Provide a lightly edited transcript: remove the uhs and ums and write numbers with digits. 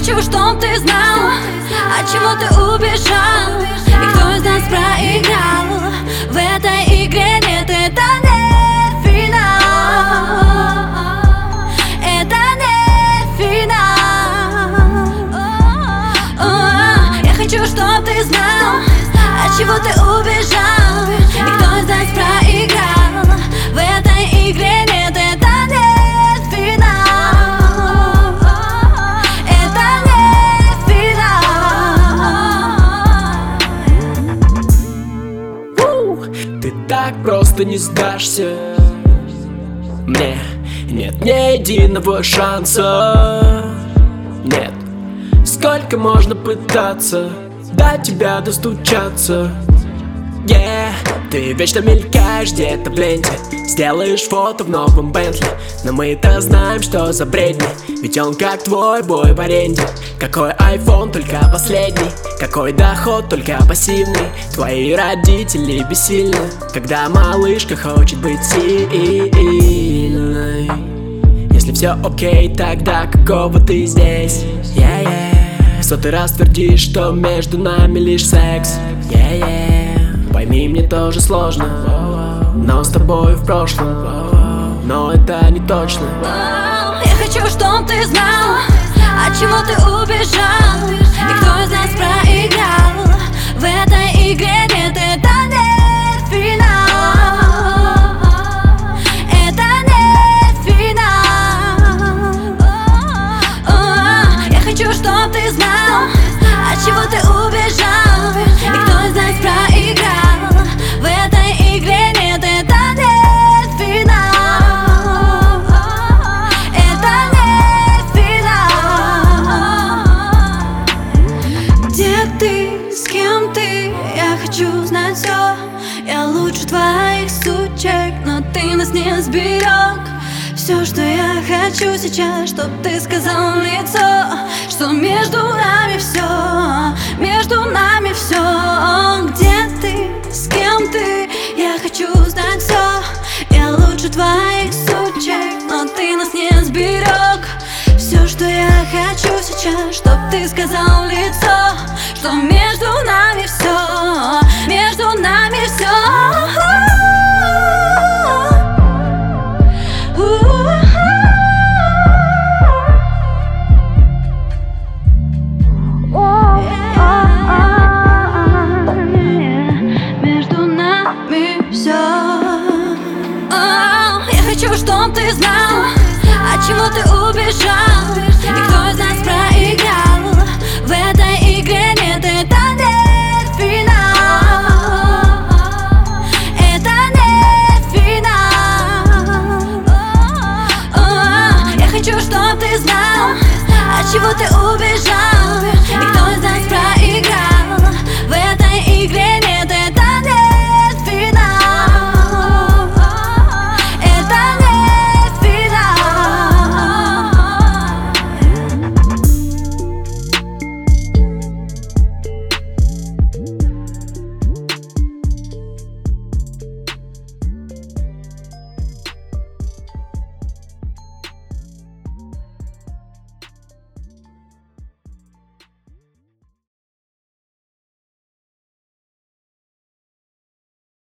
хочу, чтоб ты знал, от чего ты убежал и кто из нас проиграл. В этой игре нет, это не финал. Это не финал. Я хочу, чтоб ты знал, от чего ты убежал и кто из нас проиграл. В этой игре нет, это не финал. Это не финал. Ты так просто не сдашься. Мне нет ни единого шанса. Нет, сколько можно пытаться до тебя достучаться. Ты вечно мелькаешь где-то в ленте, сделаешь фото в новом Бентли, но мы-то знаем, что за бредни. Ведь он как твой бой в аренде. Какой айфон, только последний. Какой доход, только пассивный. Твои родители бессильны, когда малышка хочет быть сильной. Если все окей, тогда какого ты здесь? Сотый раз твердишь, что между нами лишь секс. Пойми, мне тоже сложно, но с тобой в прошлом. Но это не точно. Я хочу, чтоб ты знал, от чего ты убежал и кто из нас проиграл. В этой игре нет, это не финал. Это не финал. Я хочу, чтоб ты знал, от чего ты убежал и кто из нас проиграл. В этой игре нет, это не финал. Это не финал. Где ты, с кем ты, я хочу знать все. Я лучше твоих сучек, но ты нас не сберег. Все, что я хочу сейчас, чтоб ты сказал в лицо, что между нами все, между нами все. Где ты, с кем ты, я хочу знать все. Я лучше твоих сучек, но ты нас не сберег. Все, что я хочу сейчас, чтоб ты сказал в лицо, что между нами все, между нами все. Чтоб ты знал, от чего ты убежал и кто из нас проиграл. В этой игре нет, это не финал. Это не финал. Я хочу, чтоб ты знал, от чего ты убежал и кто из нас проиграл.